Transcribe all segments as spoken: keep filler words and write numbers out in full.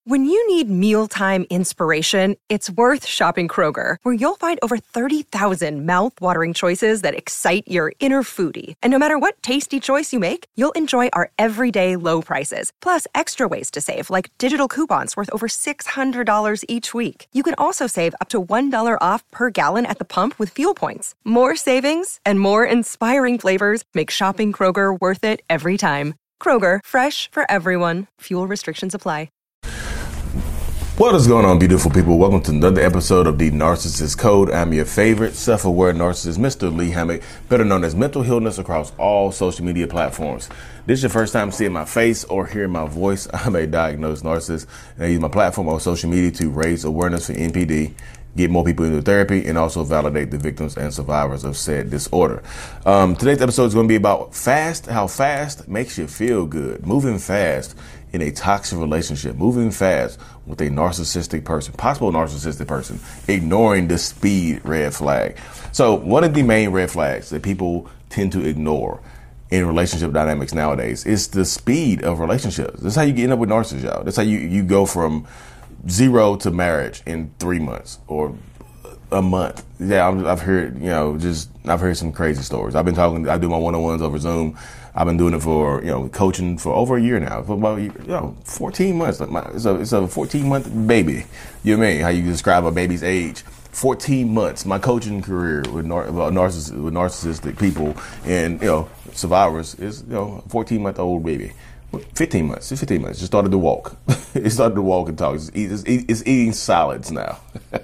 When you need mealtime inspiration, it's worth shopping Kroger, where you'll find over thirty thousand mouth-watering choices that excite your inner foodie. And no matter what tasty choice you make, you'll enjoy our everyday low prices, plus extra ways to save, like digital coupons worth over six hundred dollars each week. You can also save up to one dollar off per gallon at the pump with fuel points. More savings and more inspiring flavors make shopping Kroger worth it every time. Kroger, fresh for everyone. Fuel restrictions apply. What is going on, beautiful people? Welcome to another episode of The Narcissist Code. I'm your favorite self-aware narcissist, Mister Lee Hammock, better known as Mental Healness across all social media platforms. This is your first time seeing my face or hearing my voice. I'm a diagnosed narcissist, and I use my platform on social media to raise awareness for N P D, get more people into therapy, and also validate the victims and survivors of said disorder. Um, today's episode is going to be about fast, how fast makes you feel good, moving fast in a toxic relationship, moving fast with a narcissistic person, possible narcissistic person, ignoring the speed red flag. So one of the main red flags that people tend to ignore in relationship dynamics nowadays is the speed of relationships. That's how you get end up with narcissists, y'all. That's how you, you go from zero to marriage in three months or a month. Yeah, I'm, I've heard, you know, just, I've heard some crazy stories. I've been talking, I do my one-on-ones over Zoom. I've been doing it for, you know, coaching for over a year now, for about, you know, fourteen months. It's a, it's a fourteen month baby. You know what I mean? How you describe a baby's age. fourteen months, my coaching career with, nar- narciss- with narcissistic people and, you know, survivors is, you know, a fourteen month old baby. fifteen months, it's fifteen months. Just started to walk. It started to walk and talk. It's, it's, it's eating solids now.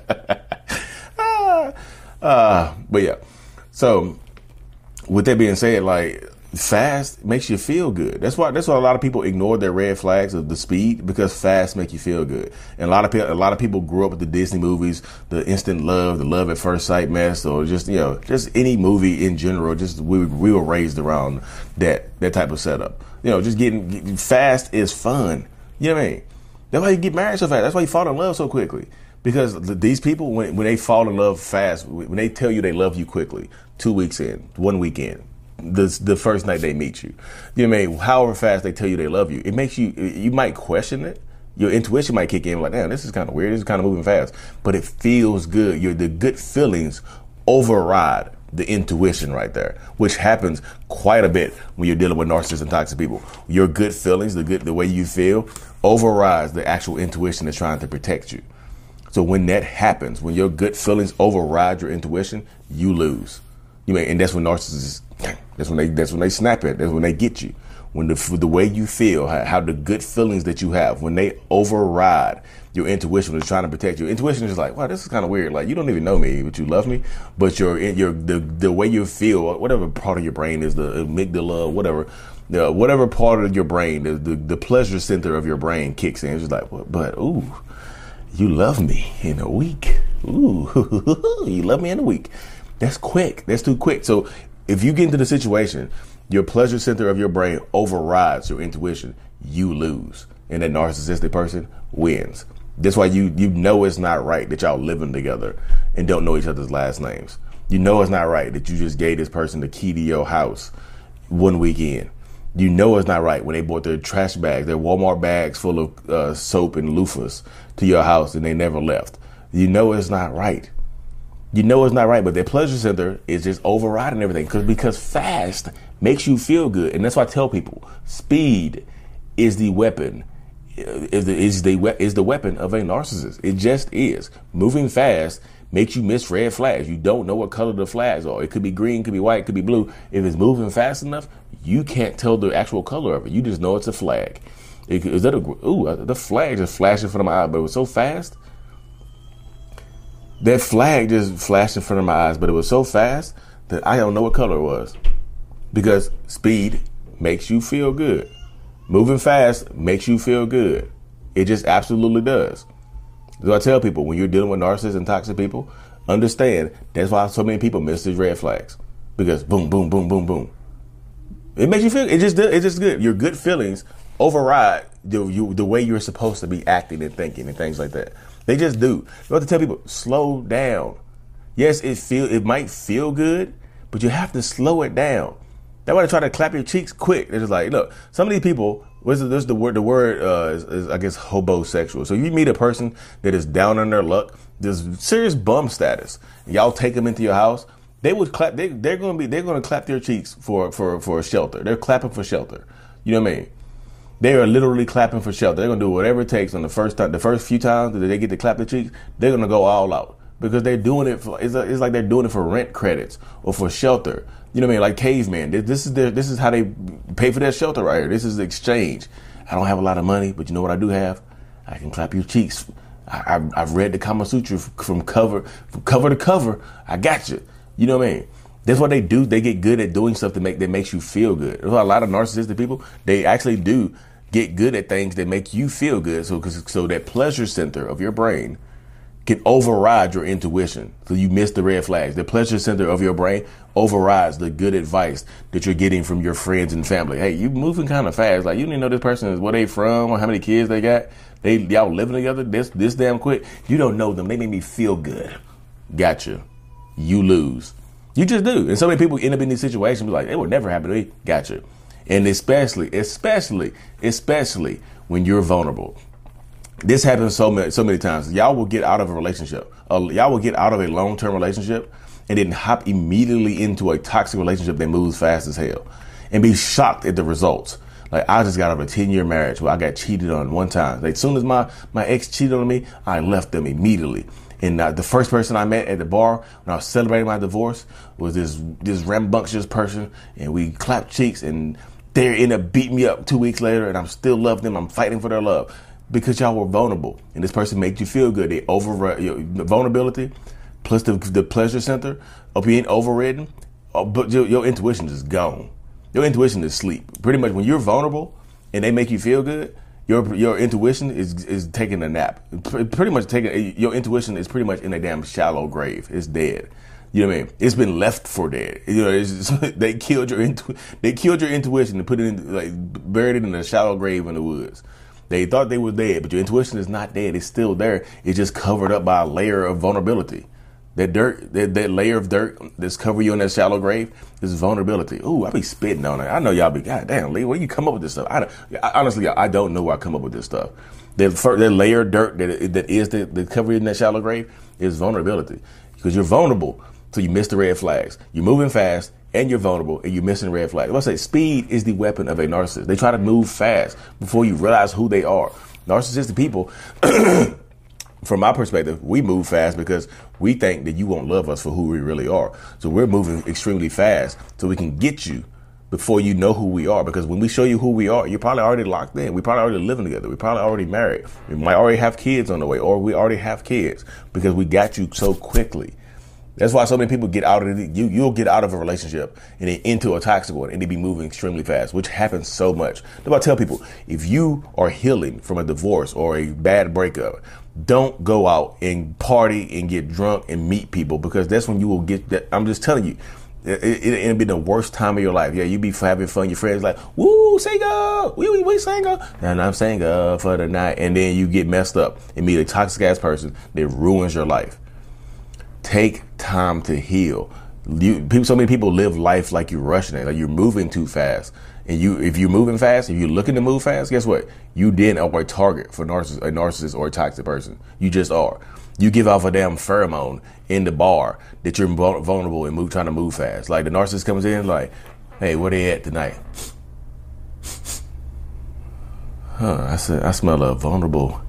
ah, uh, but yeah, so with that being said, like, fast makes you feel good. That's why that's why a lot of people ignore their red flags of the speed, because fast make you feel good. And a lot of people a lot of people grew up with the Disney movies, the instant love, the love at first sight mess, or just, you know, just any movie in general. Just we we were raised around that that type of setup. You know, just getting, getting fast is fun. You know what I mean? That's why you get married so fast. That's why you fall in love so quickly. Because these people, when when they fall in love fast, when they tell you they love you quickly, two weeks in, one weekend, the the first night they meet you, you know what I mean? However fast they tell you they love you, it makes you, you might question it. Your intuition might kick in like, damn, this is kind of weird. This is kind of moving fast, but it feels good. Your the good feelings override the intuition right there, which happens quite a bit when you're dealing with narcissists and toxic people. Your good feelings, the good, the way you feel, overrides the actual intuition that's trying to protect you. So when that happens, when your good feelings override your intuition, you lose. You may, and that's when narcissists, that's when they, that's when they snap it. That's when they get you. When the the way you feel, how, how the good feelings that you have, when they override your intuition, when it's trying to protect you. Intuition is like, wow, this is kind of weird. Like, you don't even know me, but you love me. But your your the the way you feel, whatever part of your brain is, the amygdala, whatever, the whatever part of your brain, the the, the pleasure center of your brain kicks in. It's just like, but, but ooh, you love me in a week. Ooh, you love me in a week. That's quick. That's too quick. So if you get into the situation, your pleasure center of your brain overrides your intuition, you lose. And that narcissistic person wins. That's why you you know it's not right that y'all living together and don't know each other's last names. You know it's not right that you just gave this person the key to your house one weekend. You know it's not right when they bought their trash bags, their Walmart bags full of uh, soap and loofahs to your house and they never left. You know it's not right. You know it's not right, but their pleasure center is just overriding everything because because fast makes you feel good. And that's why I tell people, speed is the weapon, is the, is the, is the weapon of a narcissist. It just is. Moving fast makes you miss red flags. You don't know what color the flags are. It could be green, could be white, could be blue. If it's moving fast enough, you can't tell the actual color of it. You just know it's a flag. It, is that a, ooh, the flag just flashed in front of my eye, but it was so fast. That flag just flashed in front of my eyes, but it was so fast that I don't know what color it was. Because speed makes you feel good. Moving fast makes you feel good. It just absolutely does. So I tell people, when you're dealing with narcissists and toxic people, understand that's why so many people miss these red flags. Because boom, boom, boom, boom, boom. It makes you feel, it just, it's just good. Your good feelings override the, you, the way you're supposed to be acting and thinking and things like that. They just do. You have to tell people, slow down. Yes, it feel it might feel good, but you have to slow it down. That's why they try to clap your cheeks quick. They're just like, look, some of these people What's this the word? The word uh, is, is I guess hobosexual. So you meet a person that is down on their luck, there's serious bum status. And y'all take them into your house. They would clap. They, they're going to be. They're going to clap their cheeks for for for a shelter. They're clapping for shelter. You know what I mean? They are literally clapping for shelter. They're going to do whatever it takes on the first time, the first few times that they get to clap their cheeks. They're going to go all out because they're doing it for. It's, a, it's like they're doing it for rent credits or for shelter. You know what I mean? Like cavemen. This is their. This is how they pay for their shelter right here. This is the exchange. I don't have a lot of money, but you know what I do have? I can clap your cheeks. I, I've, I've read the Kama Sutra from cover from cover to cover. I got you. You know what I mean? That's what they do. They get good at doing stuff to make that makes you feel good. There's a lot of narcissistic people. They actually do get good at things that make you feel good. So, cause, so that pleasure center of your brain can override your intuition. So you miss the red flags. The pleasure center of your brain overrides the good advice that you're getting from your friends and family. Hey, you moving kind of fast. Like you didn't know this person is where they from or how many kids they got. They y'all living together this this damn quick. You don't know them. They make me feel good. Gotcha. You lose. You just do. And so many people end up in these situations be like, it would never happen to me. Gotcha. And especially, especially, especially when you're vulnerable. This happens so many, so many times. Y'all will get out of a relationship. Uh, y'all will get out of a long-term relationship and then hop immediately into a toxic relationship that moves fast as hell and be shocked at the results. Like I just got out of a ten-year marriage where I got cheated on one time. Like, as soon as my, my ex cheated on me, I left them immediately. And uh, the first person I met at the bar when I was celebrating my divorce was this this rambunctious person, and we clapped cheeks, and they ended up beating me up two weeks later, and I'm still loving them. I'm fighting for their love because y'all were vulnerable, and this person made you feel good. They over you know, the vulnerability plus the, the pleasure center of being overridden, uh, but your, your intuition is gone. Your intuition is asleep. Pretty much when you're vulnerable and they make you feel good, Your your intuition is is taking a nap. Pretty much taking your intuition is pretty much in a damn shallow grave. It's dead. You know what I mean? It's been left for dead. You know, it's just, they killed your intu- they killed your intuition and put it in like buried it in a shallow grave in the woods. They thought they were dead, but your intuition is not dead. It's still there. It's just covered up by a layer of vulnerability. That dirt, that, that layer of dirt that's covering you in that shallow grave is vulnerability. Ooh, I be spitting on it. I know y'all be, God damn, Lee, where you come up with this stuff? I, I honestly, I don't know where I come up with this stuff. That, that layer of dirt that, that is the, the covering in that shallow grave is vulnerability. Because you're vulnerable, so you miss the red flags. You're moving fast, and you're vulnerable, and you're missing red flags. Let's say speed is the weapon of a narcissist. They try to move fast before you realize who they are. Narcissistic people, from my perspective, we move fast because we think that you won't love us for who we really are. So we're moving extremely fast so we can get you before you know who we are. Because when we show you who we are, you're probably already locked in. We're probably already living together. We're probably already married. We might already have kids on the way, or we already have kids because we got you so quickly. That's why so many people get out of it. You, you'll get out of a relationship and then into a toxic one and they be moving extremely fast, which happens so much. That's why I tell people, if you are healing from a divorce or a bad breakup, don't go out and party and get drunk and meet people, because that's when you will get that. I'm just telling you, it, it, it'll be the worst time of your life. Yeah, you be having fun. Your friends like, woo, single, we, we, we single. And I'm single for the night. And then you get messed up and meet a toxic ass person that ruins your life. Take time to heal. You, people, so many people live life like you're rushing it, like you're moving too fast. And you, if you're moving fast, if you're looking to move fast, guess what? You then are a target for narciss- a narcissist or a toxic person. You just are. You give off a damn pheromone in the bar that you're vulnerable and move, trying to move fast. Like the narcissist comes in like, hey, where they at tonight? Huh, I said, I smell a vulnerable.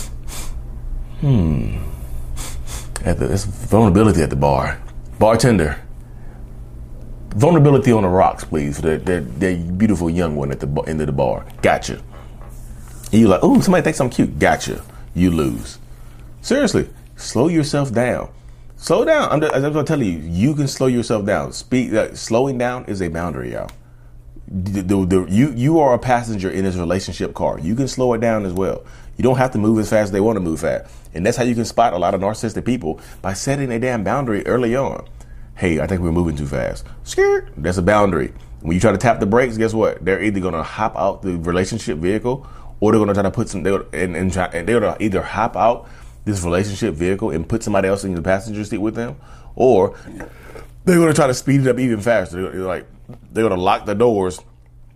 Hmm. At the, it's vulnerability at the bar. Bartender. Vulnerability on the rocks, please. For that, that, that beautiful young one at the end of the bar. Gotcha. And you're like, oh, somebody thinks I'm cute. Gotcha. You lose. Seriously, slow yourself down. Slow down. I'm just, I'm telling you, you can slow yourself down. Speed. Uh, slowing down is a boundary, y'all. The, the, the, you you are a passenger in this relationship car. You can slow it down as well. You don't have to move as fast as they want to move fast. And that's how you can spot a lot of narcissistic people, by setting a damn boundary early on. Hey, I think we're moving too fast. Skirt. That's a boundary. When you try to tap the brakes, guess what? They're either going to hop out the relationship vehicle, or they're going to try to put some, they're, and, and, try, and they're going to either hop out this relationship vehicle and put somebody else in the passenger seat with them, or they're going to try to speed it up even faster. They're like, they're going to lock the doors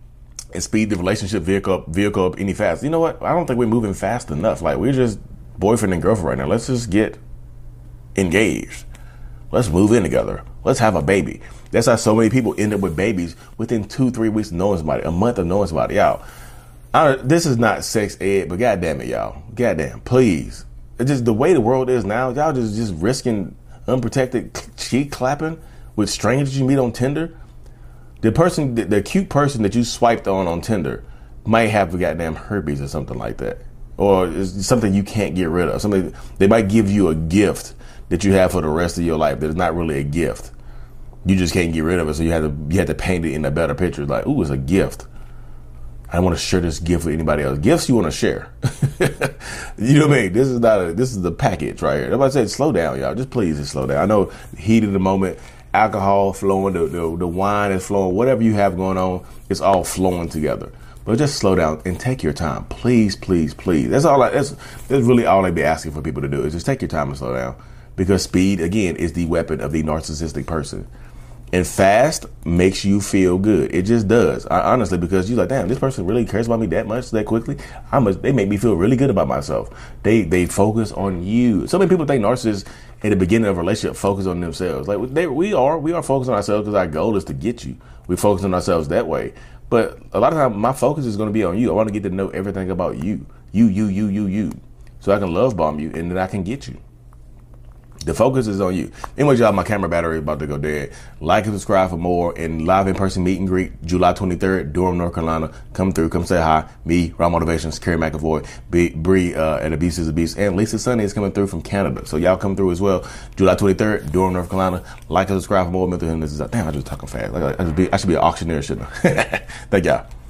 and speed the relationship vehicle up, vehicle up any faster. You know what? I don't think we're moving fast enough. Like, we're just boyfriend and girlfriend right now. Let's just get engaged. Let's move in together. Let's have a baby. That's how so many people end up with babies within two, three weeks of knowing somebody, a month of knowing somebody. Y'all, I, this is not sex ed, but goddamn it, y'all. Goddamn, please. It's just the way the world is now. Y'all just, just risking unprotected cheek clapping with strangers you meet on Tinder. The person, the, the cute person that you swiped on on Tinder might have a goddamn herpes or something like that. Or it's something you can't get rid of. Something they might give you a gift that you have for the rest of your life that is not really a gift. You just can't get rid of it, so you had to you had to paint it in a better picture. Like, ooh, it's a gift. I want to share this gift with anybody else. Gifts you want to share. You know what I mean? This is not a this is the package right here. Everybody said, slow down, y'all. Just please, just slow down. I know heat of the moment, alcohol flowing, the, the the wine is flowing, whatever you have going on, it's all flowing together. But just slow down and take your time. Please, please, please. That's all I, that's that's really all I'd be asking for people to do, is just take your time and slow down. Because speed, again, is the weapon of the narcissistic person. And fast makes you feel good. It just does. I, honestly, because you're like, damn, this person really cares about me that much, that quickly. I must, they make me feel really good about myself. They they focus on you. So many people think narcissists at the beginning of a relationship focus on themselves. Like they, we are, we are focused on ourselves because our goal is to get you. We focus on ourselves that way. But a lot of times, my focus is going to be on you. I want to get to know everything about you. You, you, you, you, you. So I can love bomb you and then I can get you. The focus is on you. Anyways, y'all, my camera battery is about to go dead. Like and subscribe for more. And live in-person meet and greet, July twenty-third, Durham, North Carolina. Come through. Come say hi. Me, Raw Motivations, Kerry McAvoy, B, Bree, uh, and the Beast is a Beast. And Lisa Sunny is coming through from Canada. So y'all come through as well. July twenty-third, Durham, North Carolina. Like and subscribe for more mental illness. Damn, I just talking fast. Like, I, just be, I should be an auctioneer, shouldn't I? Thank y'all.